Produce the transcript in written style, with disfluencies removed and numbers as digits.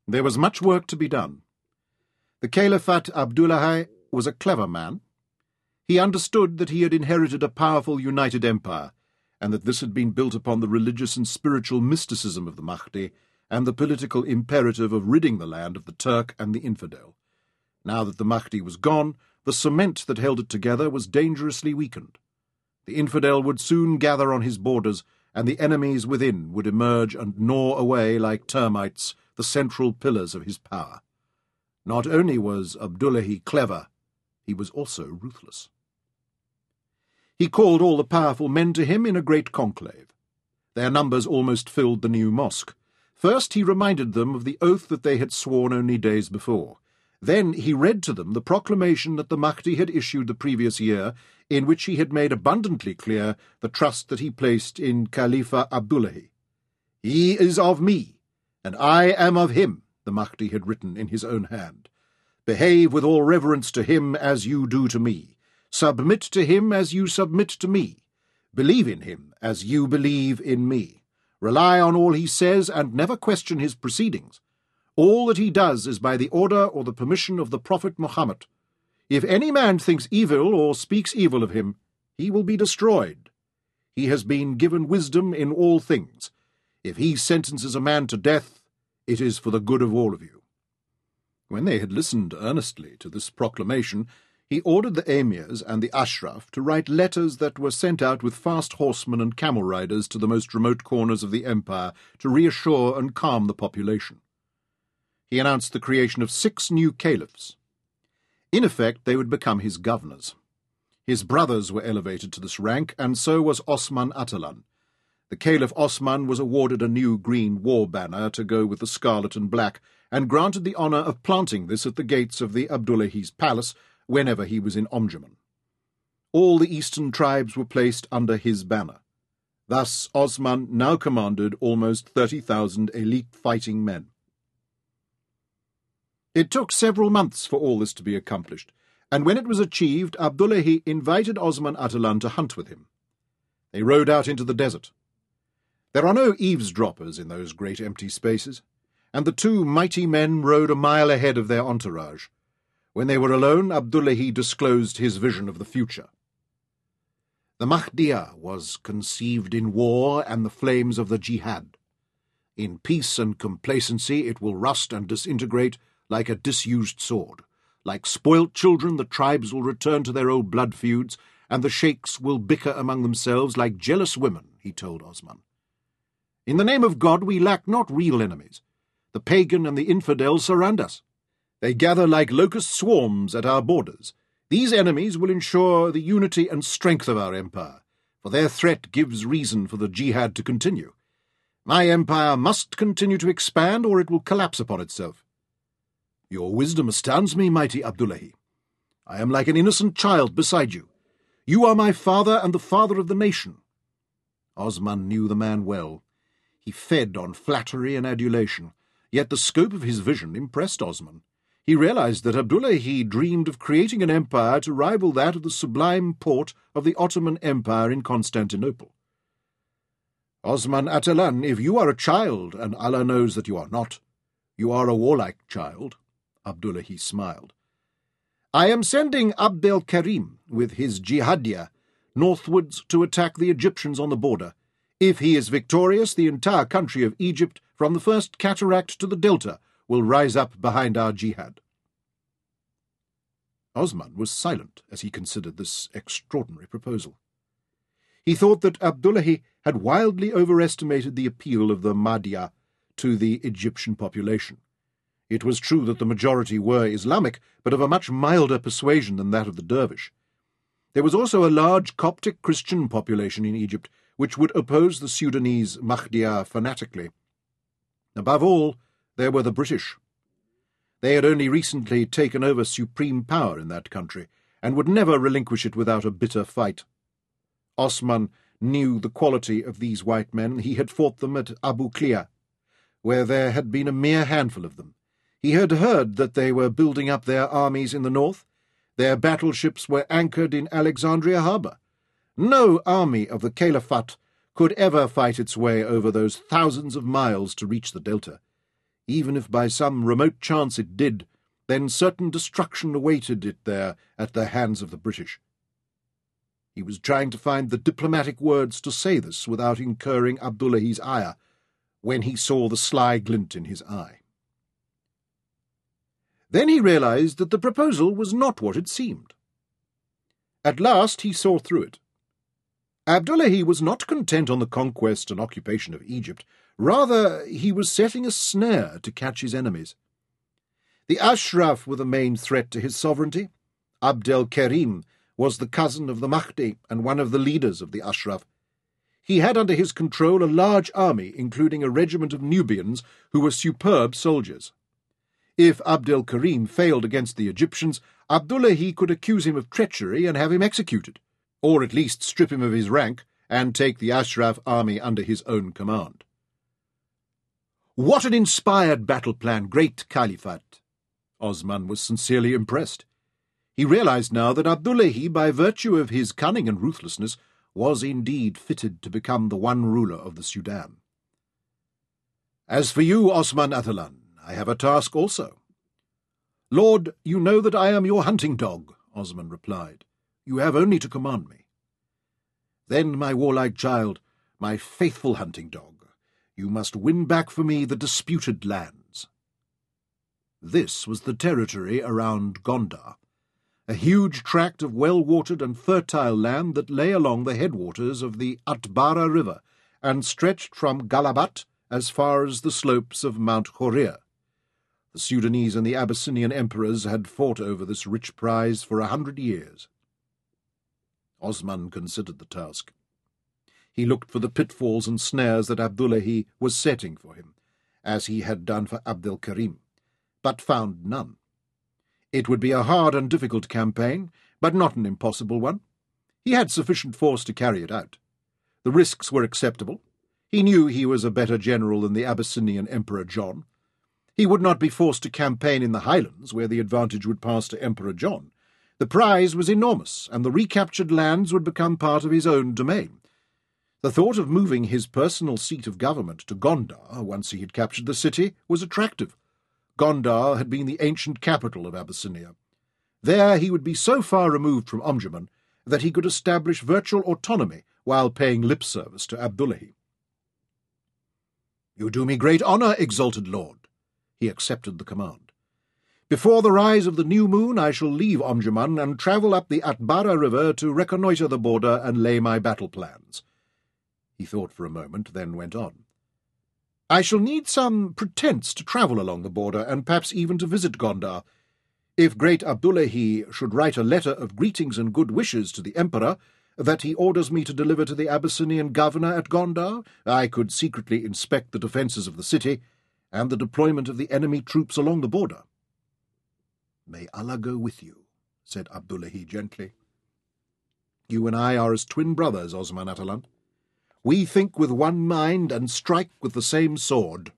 There was much work to be done. The Caliphat Abdullahi was a clever man. He understood that he had inherited a powerful united empire, and that this had been built upon the religious and spiritual mysticism of the Mahdi and the political imperative of ridding the land of the Turk and the infidel. Now that the Mahdi was gone, the cement that held it together was dangerously weakened. The infidel would soon gather on his borders, and the enemies within would emerge and gnaw away like termites the central pillars of his power. Not only was Abdullahi clever, he was also ruthless. He called all the powerful men to him in a great conclave. Their numbers almost filled the new mosque. First he reminded them of the oath that they had sworn only days before. Then he read to them the proclamation that the Mahdi had issued the previous year, in which he had made abundantly clear the trust that he placed in Khalifa Abdullahi. "He is of me, and I am of him," the Mahdi had written in his own hand. "Behave with all reverence to him as you do to me. Submit to him as you submit to me. Believe in him as you believe in me. Rely on all he says and never question his proceedings. All that he does is by the order or the permission of the Prophet Muhammad. If any man thinks evil or speaks evil of him, he will be destroyed. He has been given wisdom in all things. If he sentences a man to death, it is for the good of all of you." When they had listened earnestly to this proclamation, he ordered the emirs and the ashraf to write letters that were sent out with fast horsemen and camel riders to the most remote corners of the empire to reassure and calm the population. He announced the creation of 6 new caliphs. In effect, they would become his governors. His brothers were elevated to this rank, and so was Osman Atalan. The Caliph Osman was awarded a new green war banner to go with the scarlet and black, and granted the honour of planting this at the gates of the Abdullahi's palace whenever he was in Omdurman. All the eastern tribes were placed under his banner. Thus Osman now commanded almost 30,000 elite fighting men. It took several months for all this to be accomplished, and when it was achieved, Abdullahi invited Osman Atalan to hunt with him. They rode out into the desert. There are no eavesdroppers in those great empty spaces, and the 2 mighty men rode a mile ahead of their entourage. When they were alone, Abdullahi disclosed his vision of the future. The Mahdiyah was conceived in war and the flames of the jihad. In peace and complacency it will rust and disintegrate like a disused sword. Like spoilt children, the tribes will return to their old blood feuds, and the sheikhs will bicker among themselves like jealous women, he told Osman. In the name of God we lack not real enemies. The pagan and the infidel surround us. They gather like locust swarms at our borders. These enemies will ensure the unity and strength of our empire, for their threat gives reason for the jihad to continue. My empire must continue to expand, or it will collapse upon itself. Your wisdom astounds me, mighty Abdullahi. I am like an innocent child beside you. You are my father and the father of the nation. Osman knew the man well. He fed on flattery and adulation, yet the scope of his vision impressed Osman. He realized that Abdullahi dreamed of creating an empire to rival that of the sublime port of the Ottoman Empire in Constantinople. Osman Atalan, if you are a child, and Allah knows that you are not, you are a warlike child. Abdullahi smiled. I am sending Abd el-Karim with his jihadiyah northwards to attack the Egyptians on the border. If he is victorious, the entire country of Egypt, from the first cataract to the delta, will rise up behind our jihad. Osman was silent as he considered this extraordinary proposal. He thought that Abdullahi had wildly overestimated the appeal of the Mahdiyah to the Egyptian population. It was true that the majority were Islamic, but of a much milder persuasion than that of the dervish. There was also a large Coptic Christian population in Egypt, which would oppose the Sudanese Mahdiyah fanatically. Above all, there were the British. They had only recently taken over supreme power in that country, and would never relinquish it without a bitter fight. Osman knew the quality of these white men. He had fought them at Abu Klea, where there had been a mere handful of them. He had heard that they were building up their armies in the north. Their battleships were anchored in Alexandria harbour. No army of the Caliphate could ever fight its way over those thousands of miles to reach the delta. Even if by some remote chance it did, then certain destruction awaited it there at the hands of the British. He was trying to find the diplomatic words to say this without incurring Abdullahi's ire, when he saw the sly glint in his eye. Then he realized that the proposal was not what it seemed. At last he saw through it. Abdullahi was not content on the conquest and occupation of Egypt. Rather, he was setting a snare to catch his enemies. The Ashraf were the main threat to his sovereignty. Abd el-Karim was the cousin of the Mahdi and one of the leaders of the Ashraf. He had under his control a large army, including a regiment of Nubians who were superb soldiers. If Abd el-Karim failed against the Egyptians, Abdullahi could accuse him of treachery and have him executed, or at least strip him of his rank and take the Ashraf army under his own command. "What an inspired battle plan, great Caliphat!" Osman was sincerely impressed. He realized now that Abdullahi, by virtue of his cunning and ruthlessness, was indeed fitted to become the one ruler of the Sudan. "As for you, Osman Atalan, I have a task also." "Lord, you know that I am your hunting dog," Osman replied. "You have only to command me." "Then, my warlike child, my faithful hunting dog, you must win back for me the disputed lands." This was the territory around Gondar, a huge tract of well-watered and fertile land that lay along the headwaters of the Atbara River and stretched from Galabat as far as the slopes of Mount Horir. The Sudanese and the Abyssinian emperors had fought over this rich prize for 100 years. Osman considered the task. He looked for the pitfalls and snares that Abdullahi was setting for him, as he had done for Abd el-Karim, but found none. It would be a hard and difficult campaign, but not an impossible one. He had sufficient force to carry it out. The risks were acceptable. He knew he was a better general than the Abyssinian Emperor John. He would not be forced to campaign in the highlands, where the advantage would pass to Emperor John. The prize was enormous, and the recaptured lands would become part of his own domain. The thought of moving his personal seat of government to Gondar, once he had captured the city, was attractive. Gondar had been the ancient capital of Abyssinia. There he would be so far removed from Omdurman that he could establish virtual autonomy while paying lip service to Abdullahi. "You do me great honour, exalted lord." He accepted the command. "Before the rise of the new moon I shall leave Omdurman and travel up the Atbara River to reconnoitre the border and lay my battle plans." He thought for a moment, then went on. "I shall need some pretence to travel along the border, and perhaps even to visit Gondar. If great Abdullahi should write a letter of greetings and good wishes to the emperor that he orders me to deliver to the Abyssinian governor at Gondar, I could secretly inspect the defences of the city and the deployment of the enemy troops along the border." "May Allah go with you," said Abdullahi gently. "You and I are as twin brothers, Osman Atalan. We think with one mind and strike with the same sword."